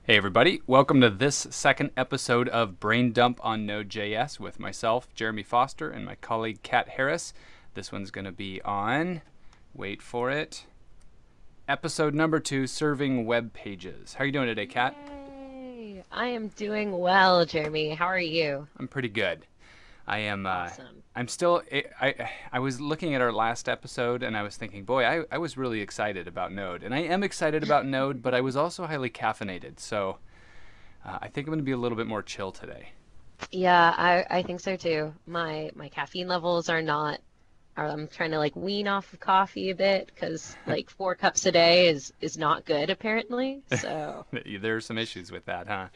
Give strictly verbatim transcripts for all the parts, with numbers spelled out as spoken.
Hey everybody, welcome to this second episode of Brain Dump on Node.js with myself, Jeremy Foster, and my colleague Kat Harris. This one's going to be on, wait for it, episode number two, Serving Web Pages. How are you doing today, Kat? Yay! I am doing well, Jeremy. How are you? I'm pretty good. I am. Uh, Awesome. I'm still. I, I I was looking at our last episode and I was thinking, boy, I, I was really excited about Node, and I am excited about Node, but I was also highly caffeinated, so uh, I think I'm going to be a little bit more chill today. Yeah, I I think so too. My my caffeine levels are not are, I'm trying to like wean off of coffee a bit because like four cups a day is is not good apparently. So, There are some issues with that, huh?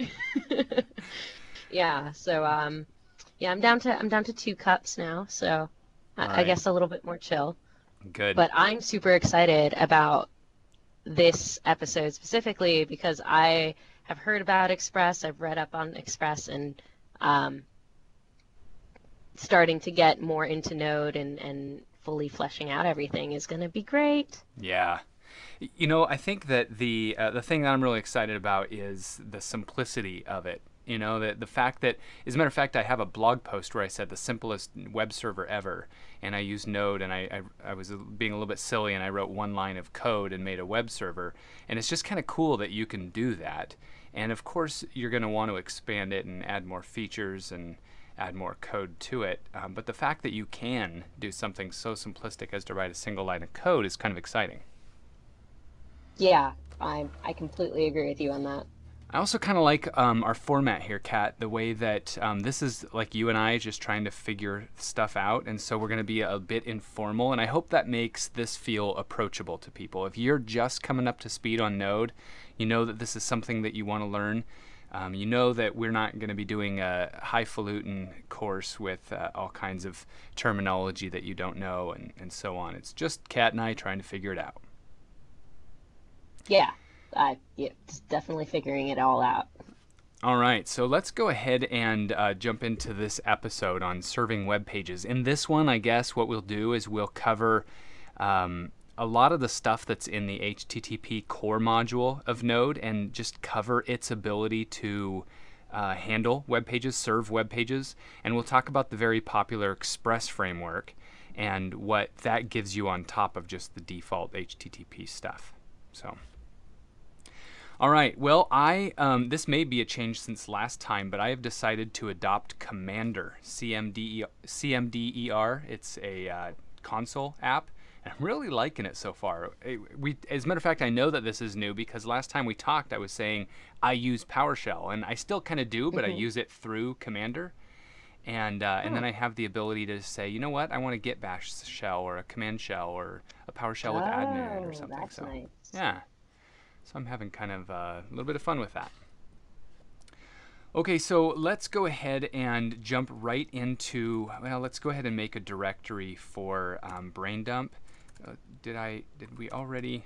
yeah, so um yeah, I'm down to I'm down to two cups now, so All I, I right, guess a little bit more chill. good. But I'm super excited about this episode specifically because I have heard about Express, I've read up on Express, and um, starting to get more into Node and, and fully fleshing out everything is going to be great. Yeah. You know, I think that the uh, the thing that I'm really excited about is the simplicity of it. You know, the the fact that, as a matter of fact, I have a blog post where I said the simplest web server ever, and I used Node, and I I, I was being a little bit silly, and I wrote one line of code and made a web server, and it's just kind of cool that you can do that. And of course, you're going to want to expand it and add more features and add more code to it. Um, but the fact that you can do something so simplistic as to write a single line of code is kind of exciting. Yeah, I I completely agree with you on that. I also kind of like um, our format here, Kat, the way that um, this is like you and I just trying to figure stuff out. And so we're going to be a bit informal. And I hope that makes this feel approachable to people. If you're just coming up to speed on Node, you know that this is something that you want to learn. Um, you know that we're not going to be doing a highfalutin course with uh, all kinds of terminology that you don't know and, and so on. It's just Kat and I trying to figure it out. Yeah, I yeah, it's definitely figuring it all out. All right, so let's go ahead and uh, jump into this episode on serving web pages. In this one, I guess what we'll do is we'll cover um, a lot of the stuff that's in the H T T P core module of Node and just cover its ability to uh, handle web pages, serve web pages. And we'll talk about the very popular Express framework and what that gives you on top of just the default H T T P stuff. So. All right. Well, I um, this may be a change since last time, but I have decided to adopt Commander, C M D E R. It's a uh, console app, and I'm really liking it so far. It- we, as a matter of fact, I know that this is new because last time we talked, I was saying I use PowerShell, and I still kind of do, but I Hmm. use it through Commander. And uh, and then Oh, I have the ability to say, you know what, I want to get Bash shell or a command shell or a PowerShell with admin in it or oh, something. that's So nice. yeah. So I'm having kind of uh, a little bit of fun with that. Okay, so let's go ahead and jump right into, well, let's go ahead and make a directory for um, BrainDump. Uh, did I, did we already,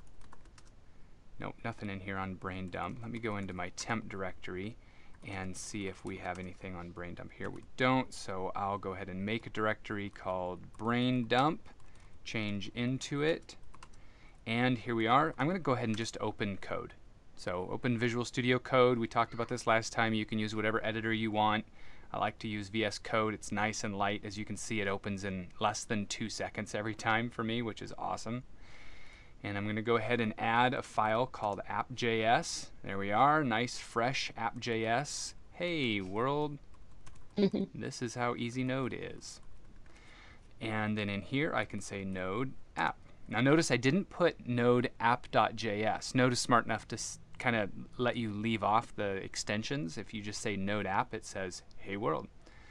nope, nothing in here on BrainDump. Let me go into my temp directory and see if we have anything on BrainDump here. We don't, so I'll go ahead and make a directory called BrainDump, change into it, and here we are. I'm going to go ahead and just open code. So open Visual Studio Code. We talked about this last time. You can use whatever editor you want. I like to use V S Code. It's nice and light. As you can see, it opens in less than two seconds every time for me, which is awesome. And I'm going to go ahead and add a file called app.js. There we are. Nice, fresh app.js. Hey, world. This is how easy Node is. And then in here, I can say node app. Now notice I didn't put node app.js. Node is smart enough to kind of let you leave off the extensions. If you just say node app, it says, hey world.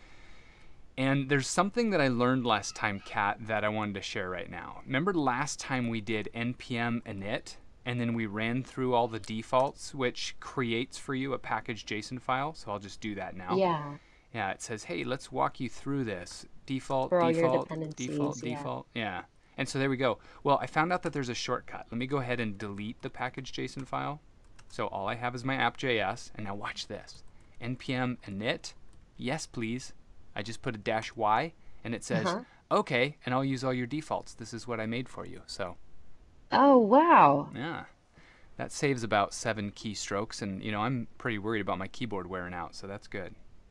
And there's something that I learned last time, Kat, that I wanted to share right now. Remember last time we did npm init, and then we ran through all the defaults, which creates for you a package JSON file. So I'll just do that now. Yeah, Yeah, it says, hey, let's walk you through this. Default, for all your default, default, dependencies, yeah. default. Yeah. And so there we go. Well, I found out that there's a shortcut. Let me go ahead and delete the package JSON file. So all I have is my app.js. And now watch this. npm init. Yes, please. I just put a dash y, and it says, Uh-huh. okay, and I'll use all your defaults. This is what I made for you. So, Oh, wow. yeah. That saves about seven keystrokes, and you know I'm pretty worried about my keyboard wearing out, so that's good.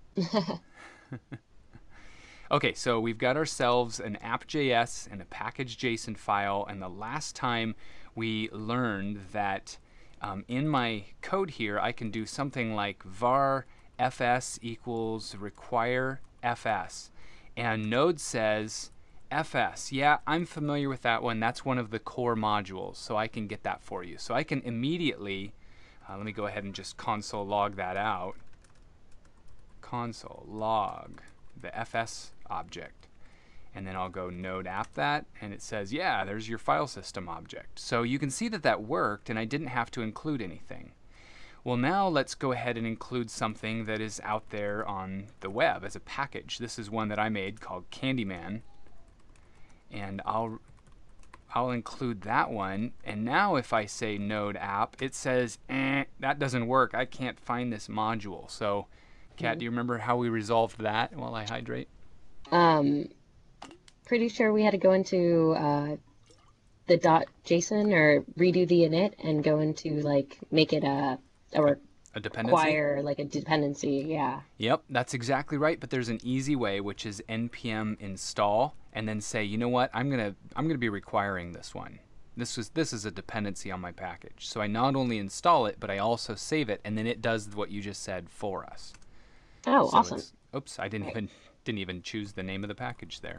Okay, so we've got ourselves an app.js and a package.json file, and the last time we learned that um, in my code here I can do something like var fs equals require fs, and Node says fs. Yeah, I'm familiar with that one. That's one of the core modules, so I can get that for you. So I can immediately, uh, let me go ahead and just console log that out. Console log the fs object, and then I'll go node app that, and it says, yeah, there's your file system object. So you can see that that worked, and I didn't have to include anything. Well, now let's go ahead and include something that is out there on the web as a package. This is one that I made called Candyman, and I'll I'll include that one. And now if I say node app, it says, eh, that doesn't work. I can't find this module. So Kat, mm-hmm. do you remember how we resolved that while I hydrate? Um, pretty sure we had to go into uh, the .json or redo the init and go into like make it a or a dependency? Require like a dependency. Yeah. Yep, that's exactly right. But there's an easy way, which is npm install, and then say, you know what, I'm gonna I'm gonna be requiring this one. This was this is a dependency on my package. So I not only install it, but I also save it, and then it does what you just said for us. Oh, so awesome. Oops, I didn't even didn't even choose the name of the package there.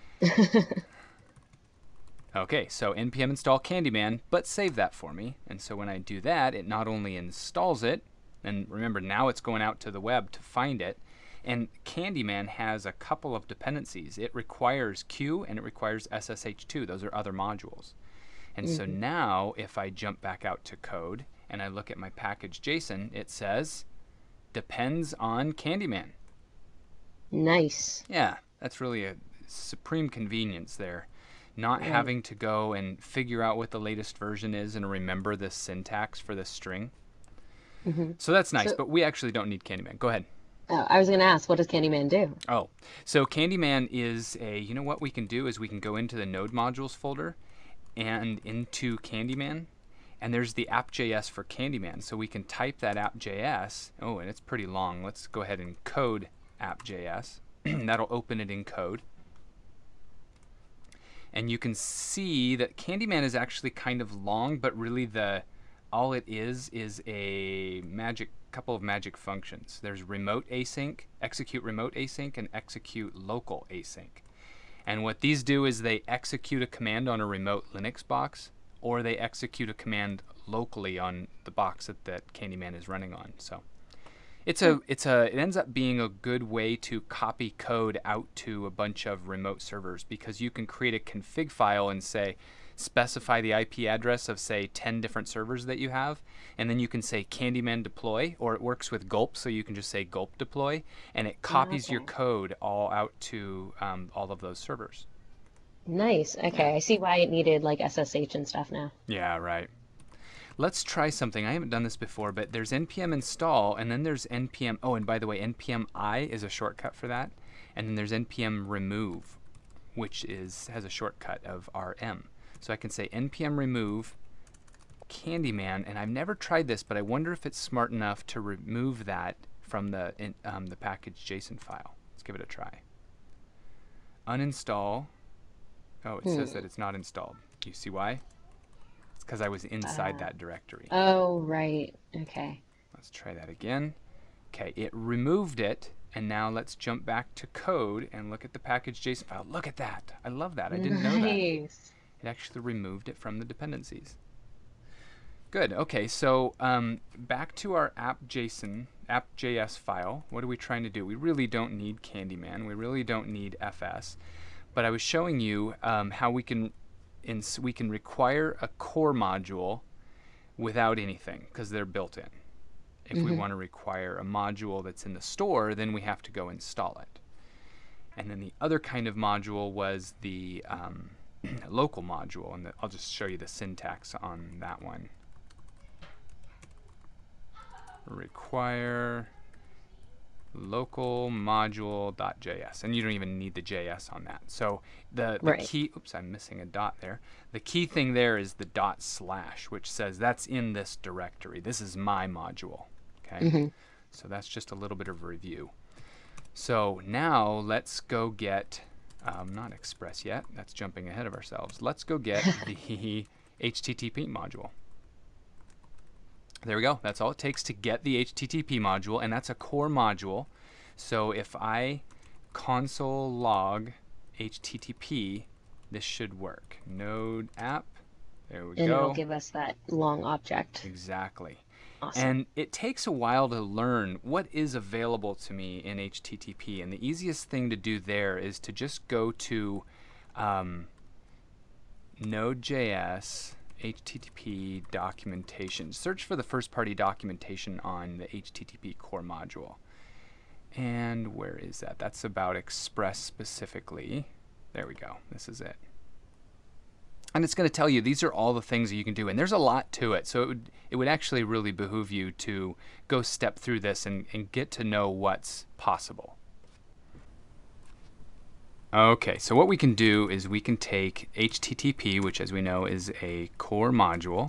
Okay, so npm install Candyman, but save that for me. And so when I do that, it not only installs it, and remember now it's going out to the web to find it, and Candyman has a couple of dependencies. It requires Q and it requires S S H two. Those are other modules. And mm-hmm. so now if I jump back out to code and I look at my package JSON, it says depends on Candyman. Nice. Yeah, that's really a supreme convenience there. Not right. having to go and figure out what the latest version is and remember the syntax for the string. Mm-hmm. So that's nice, so, but we actually don't need Candyman. Go ahead. Oh, I was going to ask, what does Candyman do? Oh, so Candyman is a, you know what we can do is we can go into the node modules folder and into Candyman, and there's the app.js for Candyman. So we can type that app.js. Oh, and it's pretty long. Let's go ahead and code app.js. That'll open it in code. And you can see that Candyman is actually kind of long, but really the all it is is a magic couple of magic functions. There's remote async, execute remote async, and execute local async. And what these do is they execute a command on a remote Linux box, or they execute a command locally on the box that, that Candyman is running on. So it's a it's a it ends up being a good way to copy code out to a bunch of remote servers, because you can create a config file and say specify the I P address of say ten different servers that you have, and then you can say Candyman deploy, or it works with gulp, so you can just say gulp deploy, and it copies okay. your code all out to um, all of those servers. Nice. Okay, I see why it needed like S S H and stuff now. Yeah, right. Let's try something. I haven't done this before, but there's npm install, and then there's npm, oh, and by the way, npm I is a shortcut for that, and then there's npm remove, which is has a shortcut of rm. So I can say npm remove Candyman, and I've never tried this, but I wonder if it's smart enough to remove that from the in, um, the package JSON file. Let's give it a try. Uninstall. Oh, it hmm. says that it's not installed. Do you see why? It's because I was inside uh, that directory. Oh, right. Okay. Let's try that again. Okay, it removed it, and now let's jump back to code and look at the package JSON file. Look at that. I love that. I didn't nice. know that. It actually removed it from the dependencies. Good. Okay, so um, back to our app.json, app.js file. What are we trying to do? We really don't need Candyman. We really don't need F S. But I was showing you um, how we can ins we can require a core module without anything, because they're built in. If mm-hmm. we want to require a module that's in the store, then we have to go install it. And then the other kind of module was the um, local module, and the, I'll just show you the syntax on that one. Require local module.js, and you don't even need the J S on that. So the, the Right. key, oops, I'm missing a dot there. The key thing there is the dot slash, which says that's in this directory. This is my module. Okay, Mm-hmm. so that's just a little bit of a review. So now let's go get, um, not Express yet, that's jumping ahead of ourselves. Let's go get the H T T P module. There we go. That's all it takes to get the H T T P module, and that's a core module. So if I console log H T T P, this should work. Node app, there we And go. it'll give us that long object. Exactly. Awesome. And it takes a while to learn what is available to me in H T T P. And the easiest thing to do there is to just go to um, Node.js H T T P documentation. Search for the first-party documentation on the H T T P core module. And where is that? That's about Express specifically. There we go. This is it. And it's going to tell you these are all the things that you can do, and there's a lot to it. So it would it would actually really behoove you to go step through this and, and get to know what's possible. Okay, so what we can do is we can take H T T P, which as we know is a core module,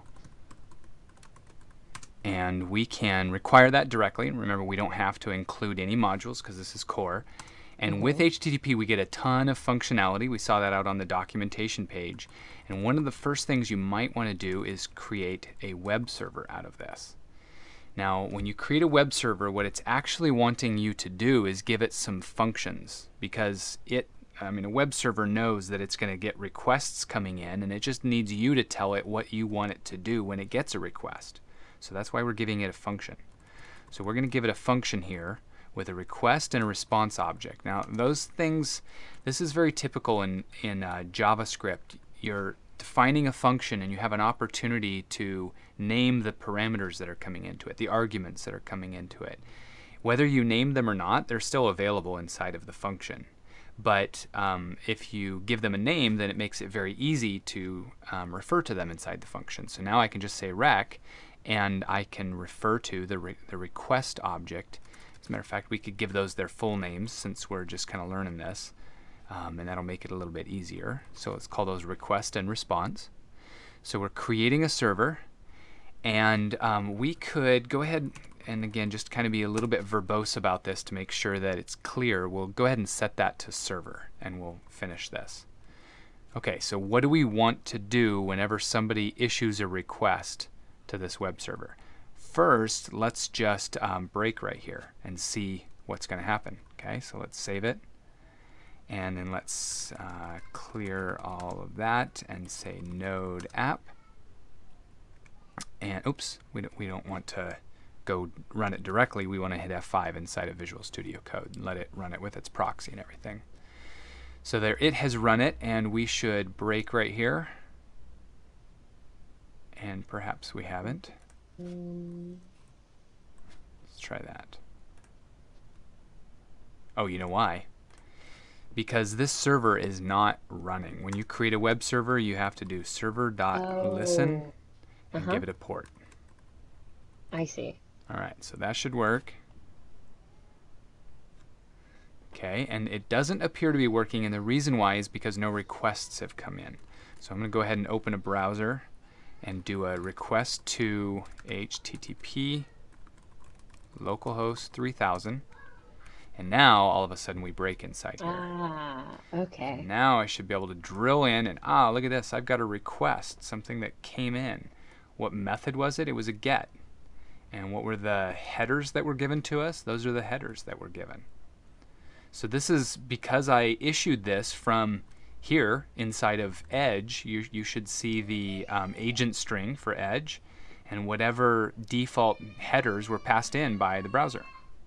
and we can require that directly. And remember, we don't have to include any modules because this is core. And mm-hmm. with H T T P, we get a ton of functionality. We saw that out on the documentation page. And one of the first things you might want to do is create a web server out of this. Now, when you create a web server, what it's actually wanting you to do is give it some functions, because it I mean, a web server knows that it's going to get requests coming in, and it just needs you to tell it what you want it to do when it gets a request. So that's why we're giving it a function. So we're going to give it a function here with a request and a response object. Now, those things, this is very typical in, in uh, JavaScript. You're defining a function, and you have an opportunity to name the parameters that are coming into it, the arguments that are coming into it. Whether you name them or not, they're still available inside of the function. But um, if you give them a name, then it makes it very easy to um, refer to them inside the function. So now I can just say rec, and I can refer to the, re the request object. As a matter of fact, we could give those their full names since we're just kind of learning this, um, and that'll make it a little bit easier. So let's call those request and response. So we're creating a server, and um, we could go ahead and again, just kind of be a little bit verbose about this to make sure that it's clear. We'll go ahead and set that to server, and we'll finish this. Okay, so what do we want to do whenever somebody issues a request to this web server? First, let's just um, break right here and see what's going to happen. Okay, so let's save it, and then let's uh, clear all of that and say node app. And oops, we don't, we don't want to go run it directly. We want to hit F five inside of Visual Studio Code and let it run it with its proxy and everything. So there, it has run it, and we should break right here. And perhaps we haven't. Let's try that. Oh, you know why? Because this server is not running. When you create a web server, you have to do server.listen Oh. and Uh-huh. give it a port. I see. All right, so that should work. Okay, and it doesn't appear to be working, and the reason why is because no requests have come in. So I'm going to go ahead and open a browser and do a request to H T T P localhost three thousand. And now, all of a sudden, we break inside here. Ah, okay. Now I should be able to drill in, and ah, look at this. I've got a request, something that came in. What method was it? It was a get. And what were the headers that were given to us? Those are the headers that were given. So this is because I issued this from here inside of Edge. You, you should see the um, agent string for Edge, and whatever default headers were passed in by the browser.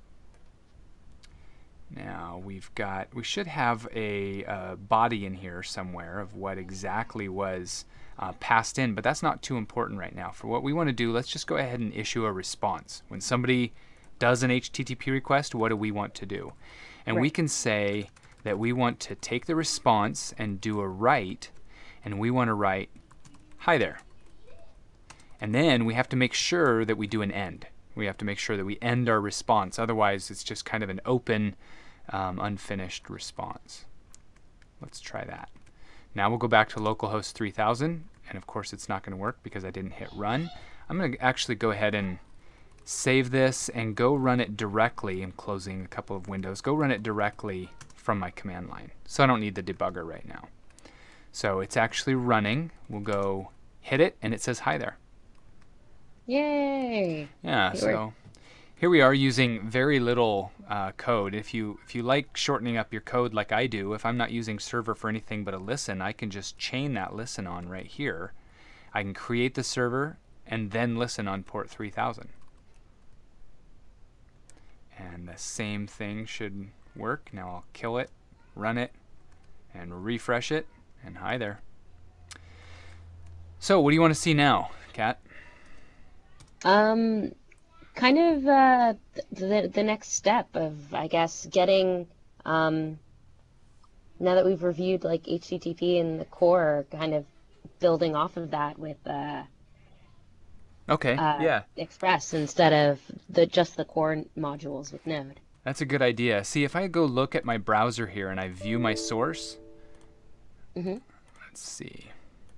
Now we've got, we should have a uh, body in here somewhere of what exactly was uh, passed in, but that's not too important right now. For what we want to do, let's just go ahead and issue a response. When somebody does an H T T P request, what do we want to do? And Right. we can say that we want to take the response and do a write, and we want to write, hi there. And then we have to make sure that we do an end. We have to make sure that we end our response. Otherwise, it's just kind of an open, um, unfinished response. Let's try that. Now we'll go back to localhost three thousand, and of course it's not going to work because I didn't hit run. I'm going to actually go ahead and save this and go run it directly. I'm closing a couple of windows. Go run it directly from my command line. So I don't need the debugger right now. So it's actually running. We'll go hit it, and it says hi there. Yay! Yeah, so here we are using very little uh, code. If you if you like shortening up your code like I do, if I'm not using server for anything but a listen, I can just chain that listen on right here. I can create the server and then listen on port three thousand. And the same thing should work. Now I'll kill it, run it, and refresh it, and hi there. So what do you want to see now, Kat? Um, kind of uh, the the next step of, I guess, getting um, now that we've reviewed like H T T P and the core, kind of building off of that with uh, okay, uh, yeah, Express instead of the just the core modules with Node. that's a good idea. See, if I go look at my browser here and I view my source, Mm-hmm. let's see,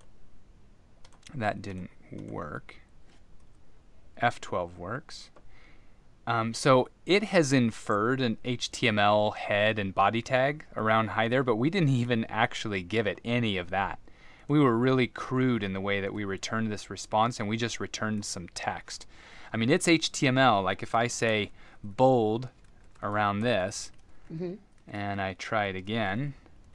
that didn't work. F twelve works. Um, so it has inferred an H T M L head and body tag around hi there, but we didn't even actually give it any of that. We were really crude in the way that we returned this response, and we just returned some text. I mean, it's H T M L. Like if I say bold around this, Mm-hmm. and I try it again,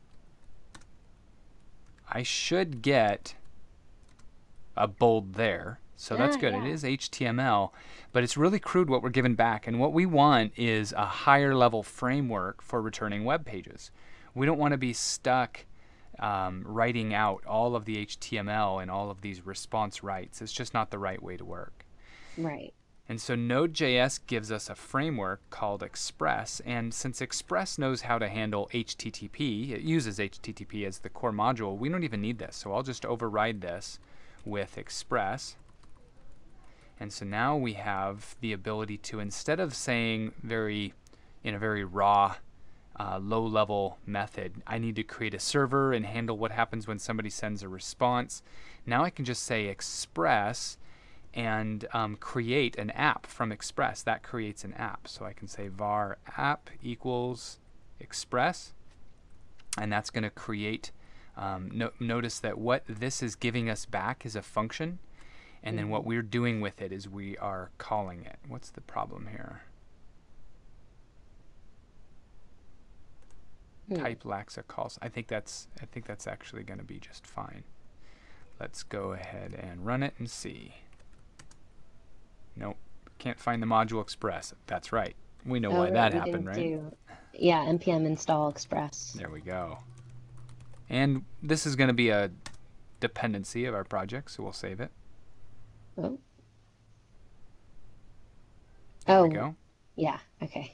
I should get a bold there. So that's Ah, good. yeah. It is H T M L, but it's really crude what we're given back. And what we want is a higher level framework for returning web pages. We don't want to be stuck um, writing out all of the H T M L and all of these response rights. It's just not the right way to work. Right. And so Node.js gives us a framework called Express, and since Express knows how to handle H T T P, it uses H T T P as the core module, we don't even need this. So I'll just override this with Express. And so now we have the ability to, instead of saying very, in a very raw, uh, low-level method, I need to create a server and handle what happens when somebody sends a response. Now I can just say Express and um, create an app from Express. That creates an app. So I can say var app equals Express, and that's going to create, um, no, notice that what this is giving us back is a function. And then what we're doing with it is we are calling it. What's the problem here? Hmm. Type lacks a calls. I think that's I think that's actually going to be just fine. Let's go ahead and run it and see. Nope, can't find the module Express. That's right. We know Oh, why right, that we happened, didn't right? do, yeah, npm install Express. There we go. And this is going to be a dependency of our project, so we'll save it. Oh. There Oh, we go. yeah, okay.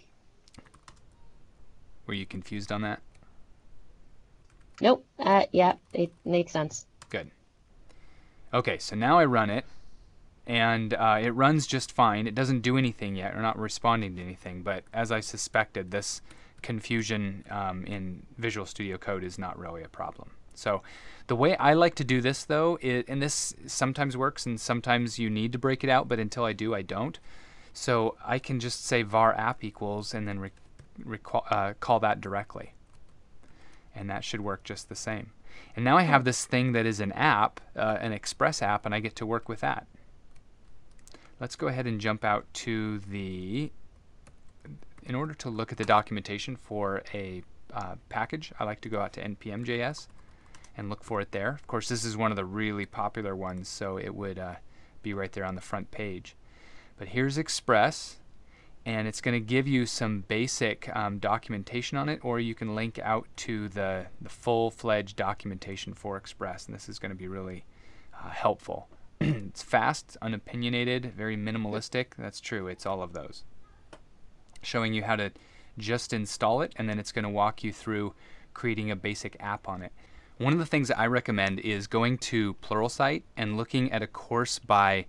Were you confused on that? Nope, uh, yeah, it makes sense. Good. Okay, so now I run it, and uh, it runs just fine. It doesn't do anything yet, or not responding to anything, but as I suspected, this confusion um, in Visual Studio Code is not really a problem. So the way I like to do this, though, is, and this sometimes works and sometimes you need to break it out, but until I do, I don't. So I can just say var app equals and then re recall, uh, call that directly. And that should work just the same. And now I have this thing that is an app, uh, an Express app, and I get to work with that. Let's go ahead and jump out to the, in order to look at the documentation for a uh, package, I like to go out to N P M J S and look for it there. Of course, this is one of the really popular ones, so it would uh, be right there on the front page. But here's Express, and it's going to give you some basic um, documentation on it, or you can link out to the, the full-fledged documentation for Express, and this is going to be really uh, helpful. It's fast, unopinionated, very minimalistic. That's true. It's all of those. Showing you how to just install it, and then it's going to walk you through creating a basic app on it. One of the things that I recommend is going to Pluralsight and looking at a course by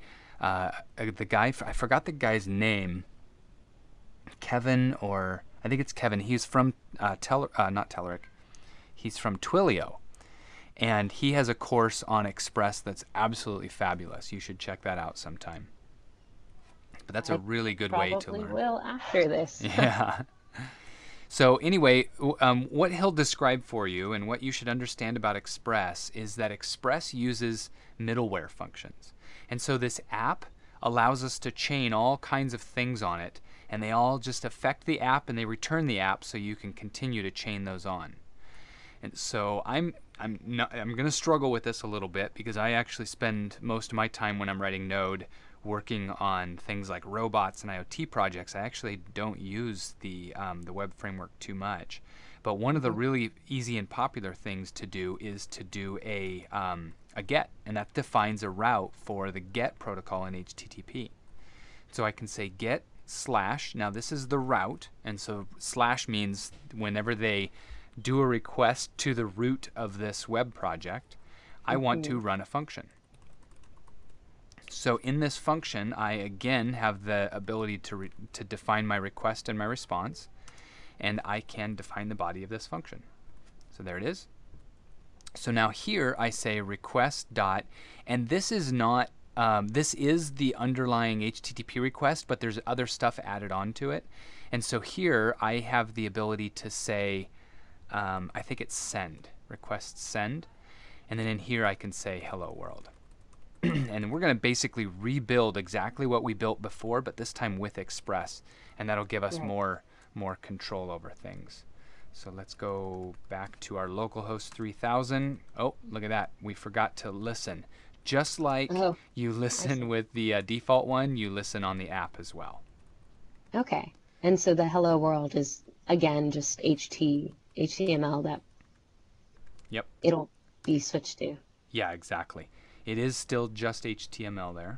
uh, the guy, I forgot the guy's name, Kevin, or I think it's Kevin. He's from uh, Tel, uh, not Telerik. He's from Twilio, and he has a course on Express that's absolutely fabulous. You should check that out sometime. But that's I a really good way to learn. probably will after this. Yeah. So anyway, w- um, what he'll describe for you and what you should understand about Express is that Express uses middleware functions. And so this app allows us to chain all kinds of things on it, and they all just affect the app and they return the app so you can continue to chain those on. And so I'm I'm not, I'm going to struggle with this a little bit because I actually spend most of my time when I'm writing Node working on things like robots and IoT projects. I actually don't use the um, the web framework too much. But one of the really easy and popular things to do is to do a um, a GET, and that defines a route for the GET protocol in H T T P. So I can say GET slash. Now this is the route, and so slash means whenever they do a request to the root of this web project, I Mm-hmm. want to run a function. So in this function, I again have the ability to, re to define my request and my response, and I can define the body of this function. So there it is. So now here I say request dot, and this is not, um, this is the underlying H T T P request, but there's other stuff added onto it. And so here I have the ability to say, um, I think it's send, request send, and then in here I can say hello world. And we're going to basically rebuild exactly what we built before, but this time with Express, and that'll give us Right. more more control over things. So let's go back to our localhost three thousand. Oh, look at that. We forgot to listen. Just like Oh, you listen with the uh, default one, you listen on the app as well. okay. And so the hello world is again just H T H T M L that Yep. it'll be switched to. Yeah, exactly. It is still just H T M L there.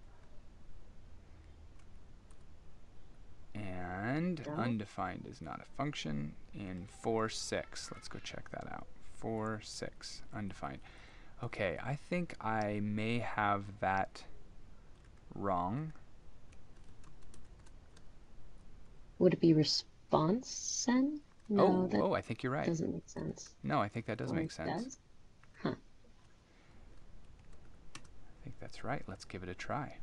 And No. undefined is not a function in four six. Let's go check that out. four six, undefined. Okay, I think I may have that wrong. Would it be response send? No, oh, that oh, I think you're right. doesn't make sense. No, I think that does Or make it sense. does? Huh. I think that's right. Let's give it a try.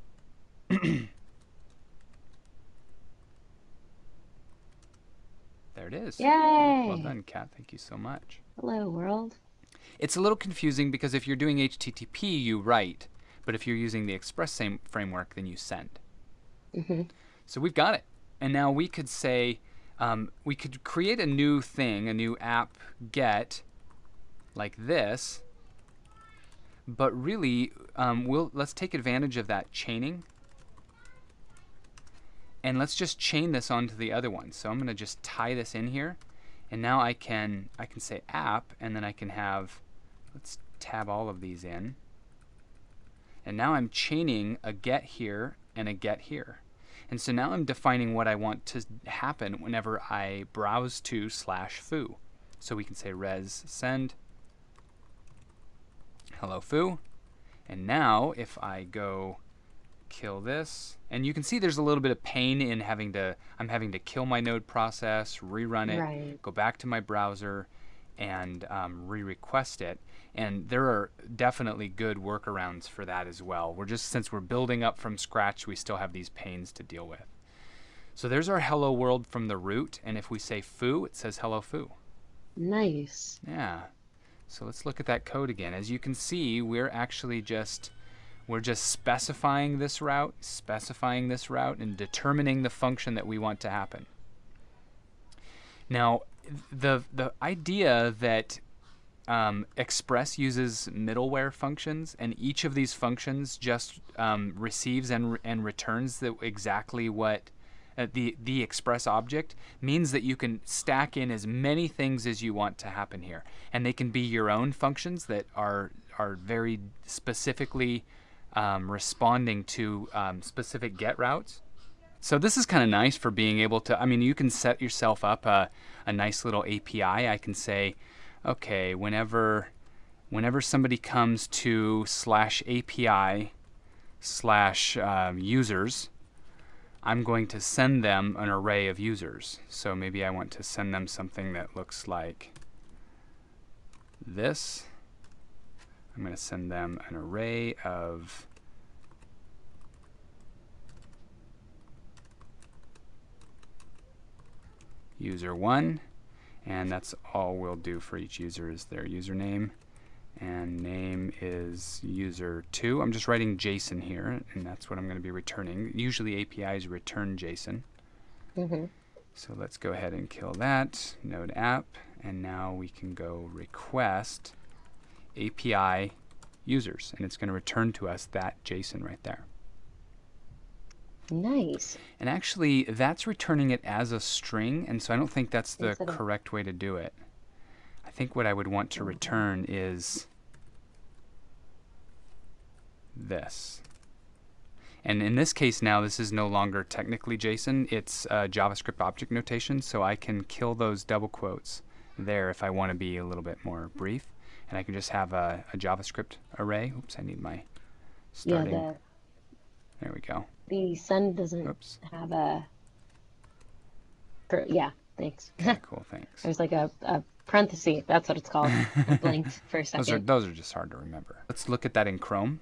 There it is. Yay! Well done, Kat. Thank you so much. Hello world. It's a little confusing because if you're doing H T T P, you write, but if you're using the Express same framework, then you send. Mm-hmm. So we've got it. And now we could say, um, we could create a new thing, a new app get, like this, but really, um, we'll, let's take advantage of that chaining, and let's just chain this onto the other one. So I'm going to just tie this in here, and now I can, I can say app, and then I can have, let's tab all of these in, and now I'm chaining a get here and a get here. And so now I'm defining what I want to happen whenever I browse to slash foo. So we can say res send hello foo. And now if I go kill this, and you can see there's a little bit of pain in having to, I'm having to kill my node process, rerun it, Right. go back to my browser, and um, re-request it. And there are definitely good workarounds for that as well. We're just, since we're building up from scratch, we still have these pains to deal with. So there's our hello world from the root, and if we say foo, it says hello foo. Nice. Yeah. So let's look at that code again. As you can see, we're actually just, we're just specifying this route, specifying this route, and determining the function that we want to happen. Now, the the idea that um, Express uses middleware functions, and each of these functions just um, receives and, re and returns the, exactly what uh, the, the Express object, means that you can stack in as many things as you want to happen here. And they can be your own functions that are, are very specifically um, responding to um, specific get routes. So this is kind of nice for being able to, I mean, you can set yourself up a, a nice little A P I. I can say, okay, whenever whenever somebody comes to slash A P I slash um, users, I'm going to send them an array of users. So maybe I want to send them something that looks like this. I'm going to send them an array of user one, and that's all we'll do for each user is their username, and name is user two. I'm just writing JSON here, and that's what I'm going to be returning. Usually A P Is return JSON. Mm-hmm. So let's go ahead and kill that, node app, and now we can go request A P I users, and it's going to return to us that JSON right there. Nice. And actually, that's returning it as a string, and so I don't think that's the Instead of- correct way to do it. I think what I would want to return is this. And in this case now, this is no longer technically JSON. It's uh, JavaScript object notation, so I can kill those double quotes there if I want to be a little bit more brief. And I can just have a, a JavaScript array. Oops, I need my starting. Yeah, There we go. the, the sun doesn't Oops. have a. per- Yeah, thanks. Okay, cool, thanks. There's like a, a parenthesis. That's what it's called. I blinked for a second. Those are, those are just hard to remember. Let's look at that in Chrome.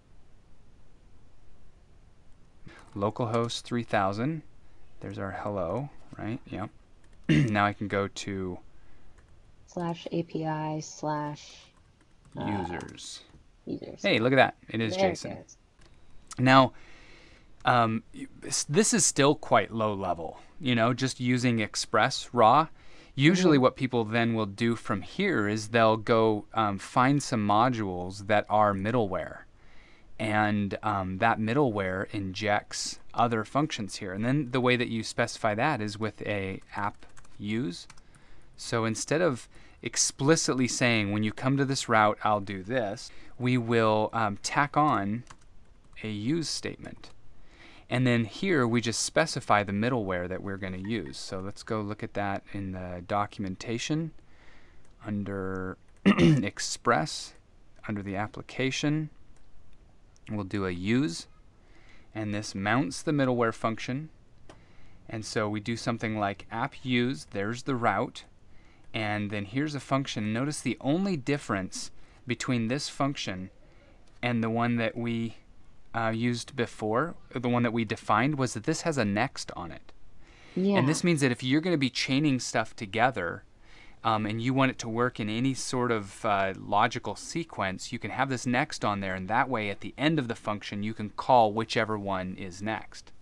Localhost three thousand. There's our hello, right? Yep. Now I can go to Slash A P I slash uh, users. users. Hey, look at that. It is There it JSON. goes. Now, um, this, this is still quite low level. You know, just using Express raw. Usually what people then will do from here is they'll go um, find some modules that are middleware. And um, that middleware injects other functions here. And then the way that you specify that is with a app use. So instead of explicitly saying, when you come to this route, I'll do this, we will um, tack on a use statement. And then here we just specify the middleware that we're going to use. So let's go look at that in the documentation under Express, under the application. We'll do a use, and this mounts the middleware function. And so we do something like app use, there's the route, and then here's a function. Notice the only difference between this function and the one that we uh, used before, the one that we defined, was that this has a next on it. Yeah. And this means that if you're going to be chaining stuff together, Um, and you want it to work in any sort of uh, logical sequence, you can have this next on there, and that way at the end of the function you can call whichever one is next.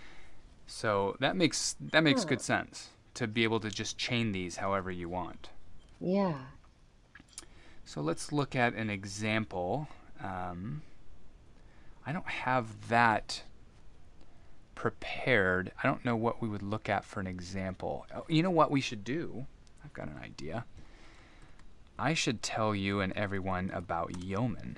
So that makes that makes Huh. good sense, to be able to just chain these however you want. Yeah. So let's look at an example. Um, I don't have that prepared. I don't know what we would look at for an example. Oh, you know what we should do? I've got an idea. I should tell you and everyone about Yeoman.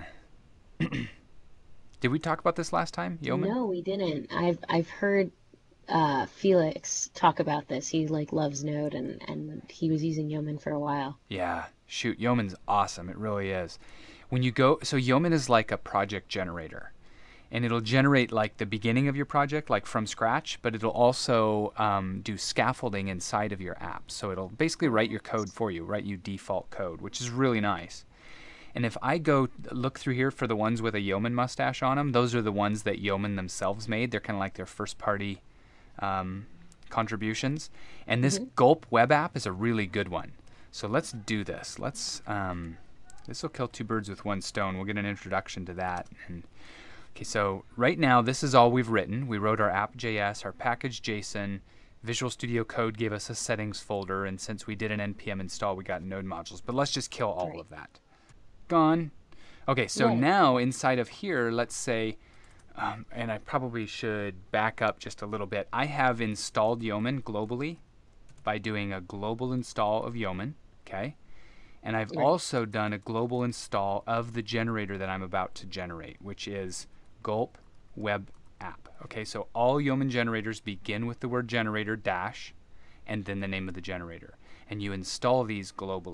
Did we talk about this last time, Yeoman? No, we didn't. I've I've heard uh, Felix talk about this. He like loves Node, and and he was using Yeoman for a while. Yeah, shoot, Yeoman's awesome. It really is. When you go, so Yeoman is like a project generator. And it'll generate like the beginning of your project, like from scratch, but it'll also um, do scaffolding inside of your app. So it'll basically write your code for you, write you default code, which is really nice. And if I go look through here for the ones with a Yeoman mustache on them, those are the ones that Yeoman themselves made. They're kind of like their first party um, contributions. And this Mhm. Gulp web app is a really good one. So let's do this. Let's, um, this will kill two birds with one stone. We'll get an introduction to that. And Okay, so right now this is all we've written. We wrote our app.js, our package JSON, Visual Studio Code gave us a settings folder, and since we did an N P M install, we got node modules. But let's just kill all Right. of that. Gone. Okay, so Right. now inside of here, let's say, um, and I probably should back up just a little bit. I have installed Yeoman globally by doing a global install of Yeoman, okay? And I've Right. also done a global install of the generator that I'm about to generate, which is Gulp web app. Okay, so all Yeoman generators begin with the word generator dash and then the name of the generator. And you install these globally.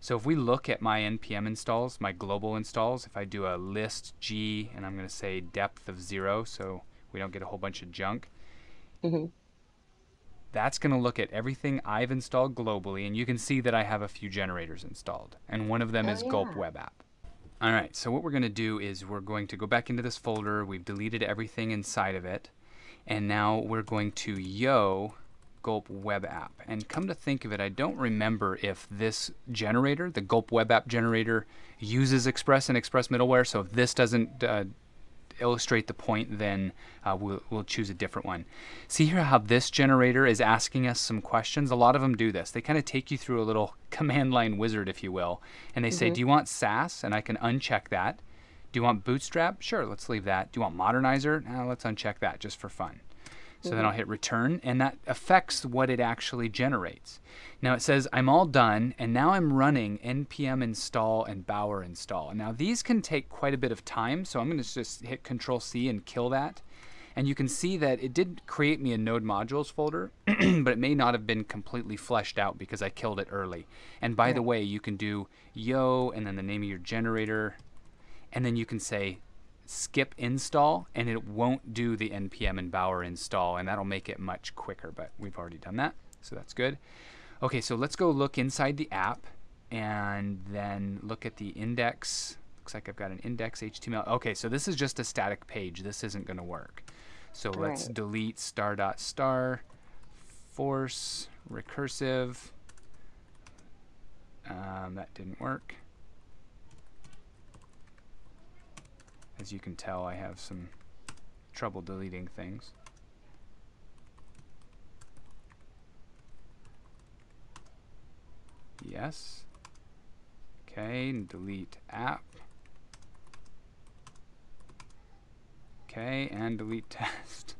So if we look at my N P M installs, my global installs, if I do a list G and I'm going to say depth of zero so we don't get a whole bunch of junk, Mm-hmm. that's going to look at everything I've installed globally, and you can see that I have a few generators installed, and one of them Oh is Gulp yeah. Web App. All right, so what we're going to do is we're going to go back into this folder. We've deleted everything inside of it, and now we're going to yo Gulp Web App. And come to think of it, I don't remember if this generator, the Gulp Web App generator, uses Express and Express middleware. So if this doesn't uh, illustrate the point, then uh, we'll, we'll choose a different one. See here how this generator is asking us some questions? A lot of them do this. They kind of take you through a little command line wizard, if you will. And they say, Mm-hmm. do you want SaaS? And I can uncheck that. Do you want Bootstrap? Sure, let's leave that. Do you want Modernizer? Now let's uncheck that just for fun. So then Mm-hmm. I'll hit return, and that affects what it actually generates. Now it says I'm all done, and now I'm running npm install and bower install. Now these can take quite a bit of time, so I'm going to just hit control C and kill that. And you can see that it did create me a node modules folder, but it may not have been completely fleshed out because I killed it early. And by the Right. way, you can do yo and then the name of your generator, and then you can say skip install, and it won't do the npm and bower install, and that'll make it much quicker, but we've already done that, so that's good. Okay, so let's go look inside the app and then look at the index. Looks like I've got an index H T M L. Okay, so this is just a static page. This isn't going to work. So let's Right. delete star dot star force recursive. Um, that didn't work. As you can tell, I have some trouble deleting things. Yes. Okay, and delete app. Okay, and delete test.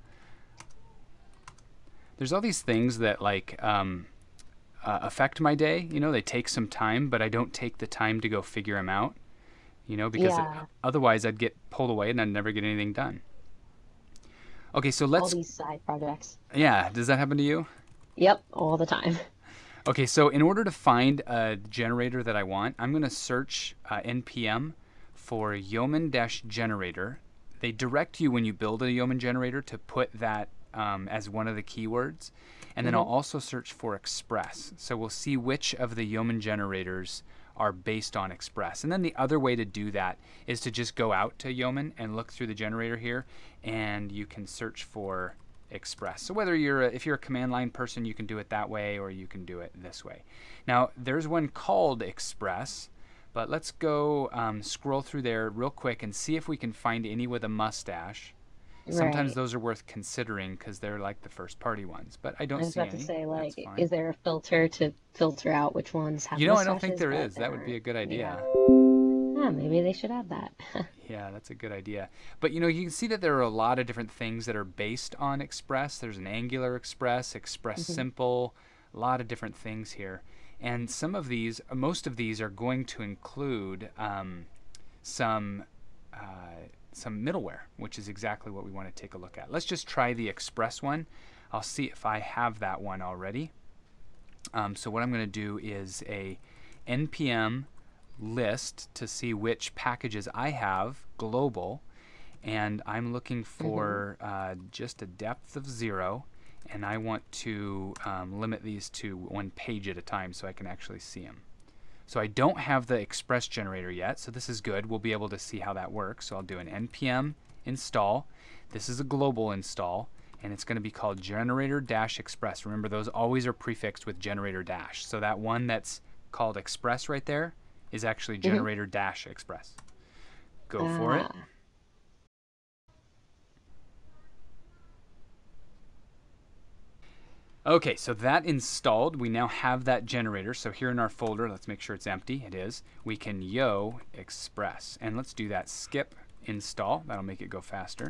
There's all these things that like um, uh, affect my day. You know, they take some time, but I don't take the time to go figure them out. You know, because it, Yeah. otherwise I'd get pulled away and I'd never get anything done. Okay, so All let's, these side projects. yeah, does that happen to you? Yep, all the time. Okay, so in order to find a generator that I want, I'm going to search uh, npm for yeoman-generator. They direct you when you build a Yeoman generator to put that um, as one of the keywords. And then I'll Mm-hmm. also search for Express. So we'll see which of the Yeoman generators are based on Express. And then the other way to do that is to just go out to Yeoman and look through the generator here, and you can search for Express. So whether you're a, if you're a command line person, you can do it that way, or you can do it this way. Now there's one called Express, but let's go um, scroll through there real quick and see if we can find any with a mustache. Sometimes Right. those are worth considering because they're like the first party ones, but I I don't was see about to any. say, like, That's fine. is there a filter to filter out which ones have You know, I don't think mustaches, there but is. there That would be a aren't. good idea. Yeah. Yeah, maybe they should add that. Yeah, that's a good idea. But you know, you can see that there are a lot of different things that are based on Express. There's an Angular Express, Express Mhm. Simple, a lot of different things here. And some of these, most of these are going to include um, some uh, some middleware, which is exactly what we want to take a look at. Let's just try the Express one. I'll see if I have that one already. Um, so what I'm going to do is a npm list to see which packages I have global, and I'm looking for uh, just a depth of zero, and I want to um, limit these to one page at a time so I can actually see them. So I don't have the Express generator yet, so this is good. We'll be able to see how that works. So I'll do an npm install. This is a global install, and it's going to be called generator-express. Remember, those always are prefixed with generator dash. So that one that's called Express right there is actually Mhm. generator-express. Go for it. Ah, Okay, so that installed, we now have that generator. So here in our folder, let's make sure it's empty. It is. We can yo express, and let's do that skip install. That'll make it go faster.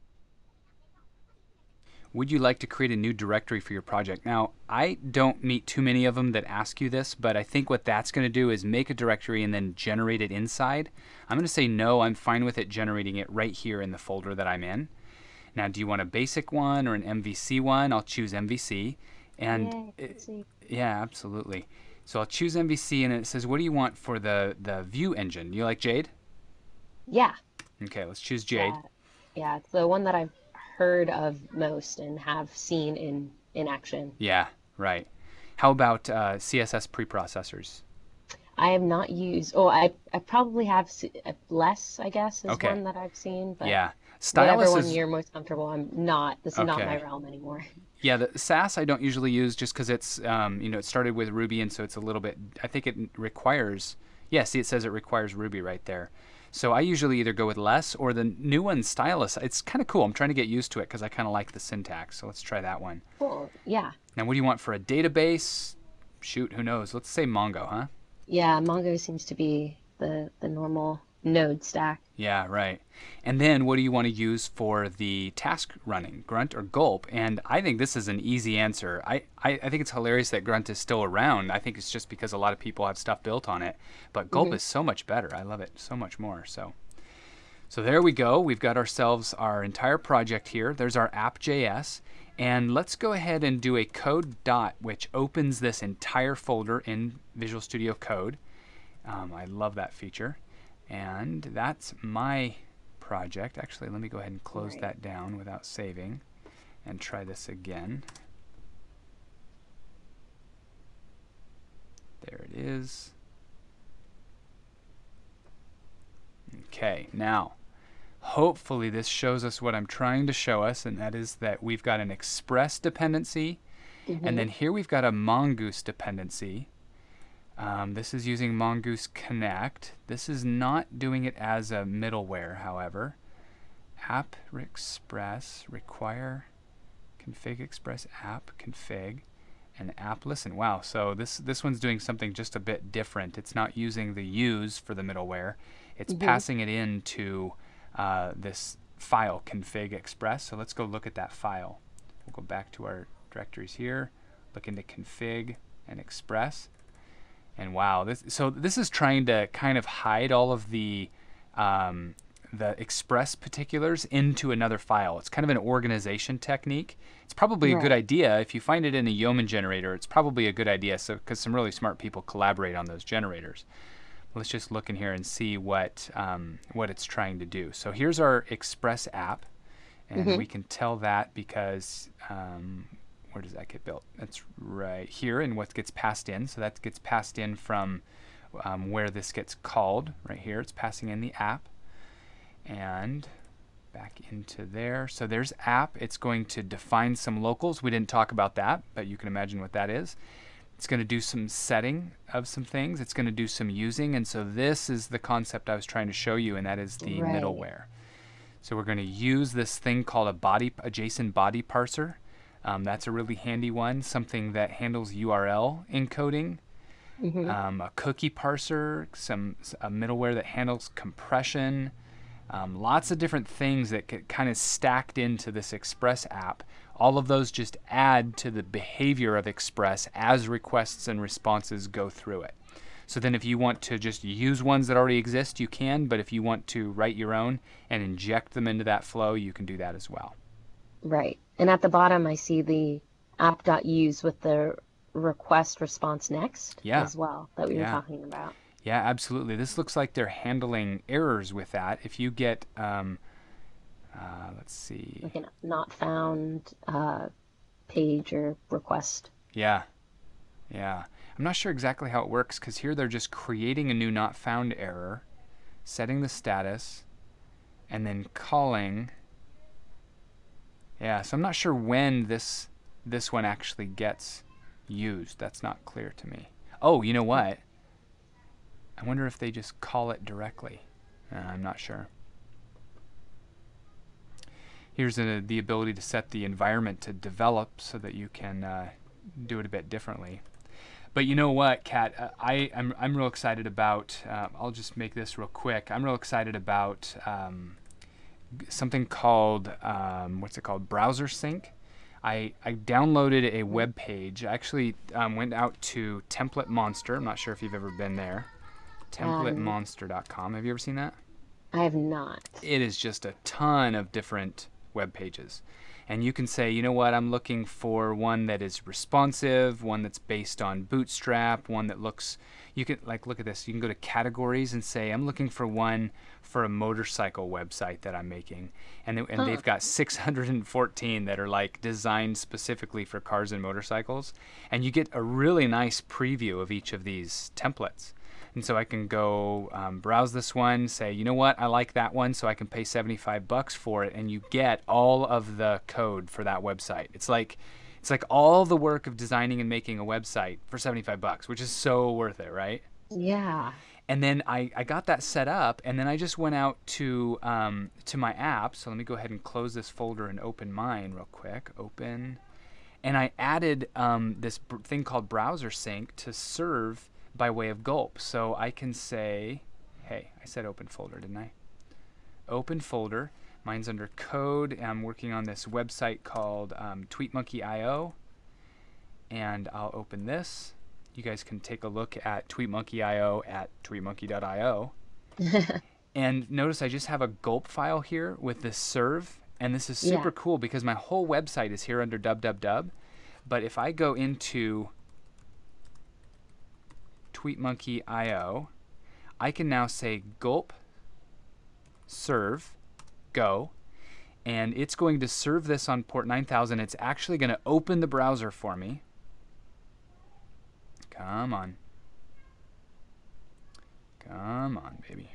Would you like to create a new directory for your project? Now, I don't meet too many of them that ask you this, but I think what that's going to do is make a directory and then generate it inside. I'm going to say no, I'm fine with it generating it right here in the folder that I'm in. Now, do you want a basic one or an M V C one? I'll choose M V C. And yay, it- let's see. yeah, absolutely. So I'll choose M V C, and it says, what do you want for the, the view engine? You like Jade? Yeah, Okay, let's choose Jade. yeah, yeah. It's the one that I've heard of most and have seen in in action. Yeah, right. How about uh, C S S preprocessors? I have not used. Oh, I I probably have s- uh, less, I guess, is Okay, one that I've seen, but yeah. whatever Stylus one is, you're most comfortable. I'm not. This is not my okay. realm anymore. Yeah, the Sass I don't usually use just because it's, um, you know, it started with Ruby, and so it's a little bit, I think it requires, yeah, see, it says it requires Ruby right there. So I usually either go with less or the new one, Stylus. It's kind of cool. I'm trying to get used to it because I kind of like the syntax. So let's try that one. Cool. Yeah. Now, what do you want for a database? Shoot, who knows? Let's say Mongo, huh? Yeah, Mongo seems to be the the normal node stack. Yeah, right. And then what do you want to use for the task running, Grunt or Gulp? And I think this is an easy answer. I, I, I think it's hilarious that Grunt is still around. I think it's just because a lot of people have stuff built on it. But Gulp Hmm. is so much better. I love it so much more. So so there we go. We've got ourselves our entire project here. There's our app.js. And let's go ahead and do a code dot, which opens this entire folder in Visual Studio Code. Um, I love that feature. And that's my project. Actually, let me go ahead and close Right. that down without saving and try this again. There it is. Okay, now hopefully this shows us what I'm trying to show us, and that is that we've got an Express dependency, and Hmm. then here we've got a Mongoose dependency. Um, this is using Mongoose Connect. This is not doing it as a middleware, however. App Express require config express app config and app listen. Wow, so this this one's doing something just a bit different. It's not using the use for the middleware. It's Hmm. passing it into uh, this file config express. So let's go look at that file. We'll go back to our directories here, look into config and express. And wow, this so this is trying to kind of hide all of the um, the express particulars into another file. It's kind of an organization technique. It's probably a good Right. idea if you find it in a Yeoman generator. It's probably a good idea, so because some really smart people collaborate on those generators. Let's just look in here and see what um, what it's trying to do. So here's our Express app, and Hmm. we can tell that because um, where does that get built? That's right here, and what gets passed in. So that gets passed in from um, where this gets called. Right here, it's passing in the app, and back into there. So there's app. It's going to define some locals. We didn't talk about that, but you can imagine what that is. It's going to do some setting of some things. It's going to do some using. And so this is the concept I was trying to show you, and that is the Right. middleware. So we're going to use this thing called a body, a JSON body parser. Um, that's a really handy one, something that handles U R L encoding, Hmm. um, a cookie parser, some a middleware that handles compression, um, lots of different things that get kind of stacked into this Express app. All of those just add to the behavior of Express as requests and responses go through it. So then if you want to just use ones that already exist, you can, but if you want to write your own and inject them into that flow, you can do that as well. Right. And at the bottom, I see the app.use with the request response next Yeah, as well that we were yeah, talking about. yeah, absolutely. This looks like they're handling errors with that. If you get, um, uh, let's see, Like a not found uh, page or request. yeah, yeah. I'm not sure exactly how it works because here they're just creating a new not found error, setting the status, and then calling. Yeah, so I'm not sure when this this one actually gets used. That's not clear to me. Oh, you know what? I wonder if they just call it directly. Uh, I'm not sure. Here's a, the ability to set the environment to develop so that you can uh, do it a bit differently. But you know what, Kat? Uh, I, I'm, I'm real excited about, uh, I'll just make this real quick. I'm real excited about um, something called, um, what's it called? Browser Sync. I, I downloaded a Mhm. web page. I actually um, went out to Template Monster. I'm not sure if you've ever been there. template Um, monster dot com. Have you ever seen that? I have not. It is just a ton of different web pages. And you can say, you know what, I'm looking for one that is responsive, one that's based on Bootstrap, one that looks, you can, like, look at this. You can go to categories and say, I'm looking for one for a motorcycle website that I'm making. And, they, and Huh. they've got six hundred fourteen that are, like, designed specifically for cars and motorcycles. And you get a really nice preview of each of these templates. And so I can go um, browse this one, say, you know what, I like that one, so I can pay seventy-five bucks for it, and you get all of the code for that website. It's like it's like all the work of designing and making a website for seventy-five bucks, which is so worth it, right? Yeah. And then I, I got that set up, and then I just went out to um, to my app. So let me go ahead and close this folder and open mine real quick. Open. And I added um, this br- thing called Browser Sync to serve by way of Gulp. So I can say, hey, I said open folder, didn't I? Open folder. Mine's under code. And I'm working on this website called um, TweetMonkey dot i o. And I'll open this. You guys can take a look at TweetMonkey dot i o at tweetmonkey dot i o. And notice I just have a Gulp file here with this serve. And this is super Yeah. cool because my whole website is here under www. But if I go into TweetMonkey dot i o, I can now say gulp serve go, and it's going to serve this on port nine thousand. It's actually going to open the browser for me. Come on. Come on, baby.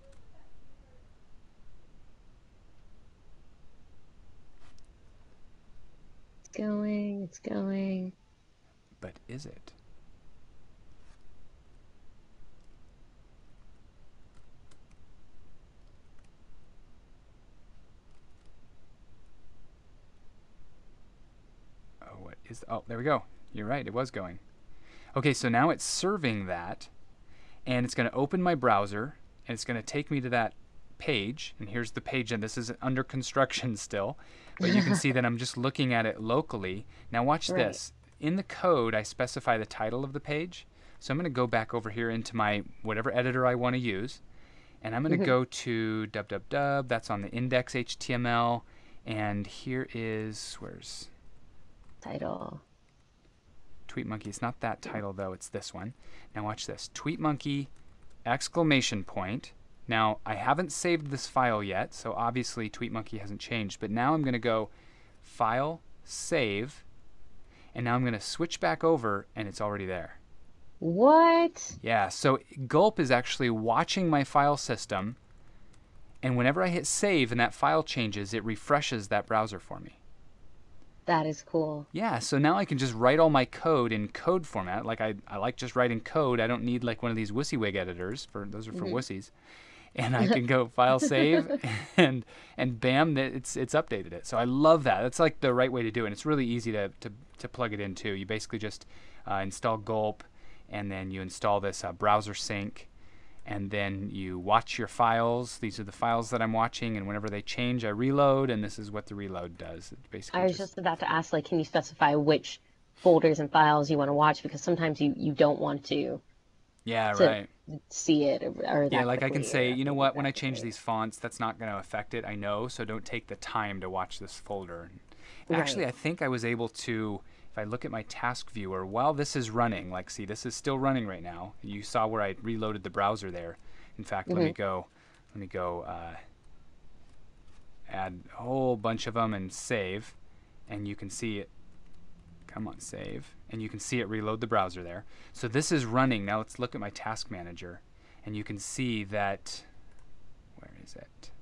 It's going, it's going. But is it? Oh, what is, oh, there we go. You're right, it was going. Okay, so now it's serving that, and it's going to open my browser, and it's going to take me to that page, and here's the page, and this is under construction still, but you can see that I'm just looking at it locally. Now watch Right. this. In the code, I specify the title of the page, so I'm going to go back over here into my whatever editor I want to use, and I'm going to Mhm. go to www, that's on the index H T M L, and here is, where's Title. TweetMonkey? It's not that title though, it's this one. Now watch this. TweetMonkey exclamation point. Now I haven't saved this file yet, so obviously TweetMonkey hasn't changed, but now I'm going to go File, Save, and now I'm going to switch back over and it's already there. What? Yeah, so Gulp is actually watching my file system, and whenever I hit save and that file changes, it refreshes that browser for me. That is cool. Yeah, so now I can just write all my code in code format. Like I, I like just writing code. I don't need like one of these WYSIWYG editors. For those are for Mhm. wussies. And I can go file save and and bam, that it's it's updated it. So I love that. That's like the right way to do it. And it's really easy to to, to plug it in too. You basically just uh, install Gulp, and then you install this uh, browser sync, and then you watch your files. These are the files that I'm watching, and whenever they change, I reload, and this is what the reload does. It basically I was just about to ask, like, can you specify which folders and files you want to watch? Because sometimes you, you don't want to yeah, to right. see it or, or Yeah, that like I can quickly or say, you know update what, it when I that change quickly. these fonts, that's not going to affect it, I know, so don't take the time to watch this folder. And actually, Right. I think I was able to, if I look at my task viewer, while this is running, like, see, this is still running right now. You saw where I reloaded the browser there. In fact, let me Mhm. go, let me go uh, add a whole bunch of them and save, and you can see it. Come on, save. And you can see it reload the browser there. So this is running. Now let's look at my task manager. And you can see that, where is it?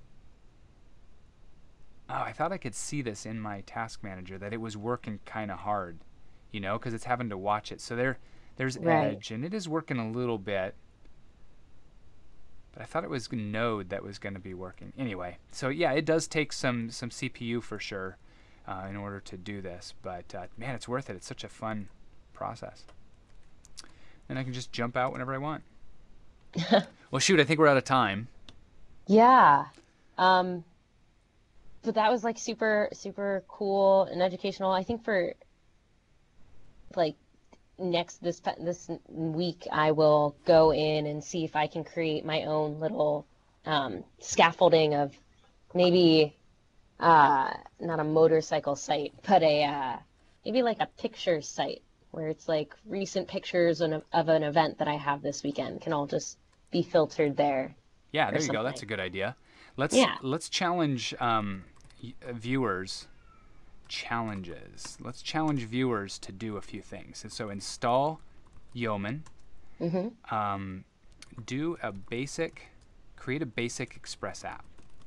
Oh, I thought I could see this in my task manager, that it was working kind of hard, you know, because it's having to watch it. So there, there's Right. Edge, and it is working a little bit. But I thought it was Node that was going to be working. Anyway, so yeah, it does take some, some C P U for sure. Uh, in order to do this, but uh, man, it's worth it. It's such a fun process. Then I can just jump out whenever I want. Well, shoot, I think we're out of time. Yeah. Um, but that was like super, super cool and educational. I think for like next this pe- this week, I will go in and see if I can create my own little um, scaffolding of maybe uh, not a motorcycle site, but a uh, maybe like a picture site where it's like recent pictures of, of an event that I have this weekend can all just be filtered there Yeah, or there you go. That's something. a good idea. Let's Yeah. let's challenge um, y- uh, viewers challenges. Let's challenge viewers to do a few things. And so install Yeoman. hmm Um, do a basic, create a basic Express app,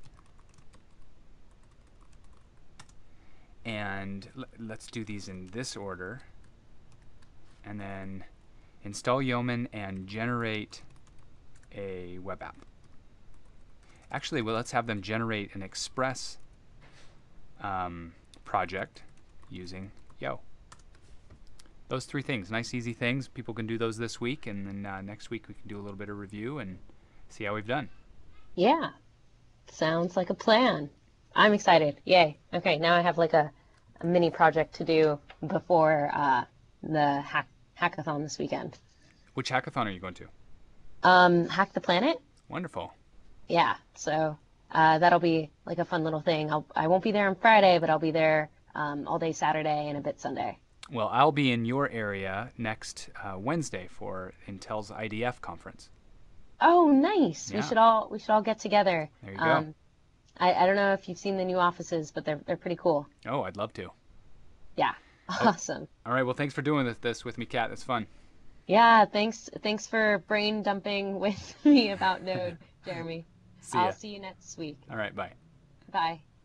and l- let's do these in this order. And then install Yeoman and generate a web app. Actually, well, let's have them generate an Express um, project using Yo. Those three things, nice, easy things. People can do those this week, and then uh, next week we can do a little bit of review and see how we've done. Yeah. Sounds like a plan. I'm excited. Yay. Okay, now I have like a, a mini project to do before uh, the hack hackathon this weekend. Which hackathon are you going to? Um, Hack the Planet? Wonderful. Yeah. So uh, that'll be like a fun little thing. I'll I won't be there on Friday, but I'll be there um, all day Saturday and a bit Sunday. Well, I'll be in your area next uh, Wednesday for Intel's I D F conference. Oh, nice. We Yeah, should all we should all get together. there you go. Um, I, I don't know if you've seen the new offices, but they're they're pretty cool. Oh, I'd love to. Yeah. Oh, Awesome. all right. Well, thanks for doing this, this with me, Kat. That's fun. Yeah, thanks thanks for brain dumping with me about Node, Jeremy. See I'll ya. see you next week. All right, bye. Bye.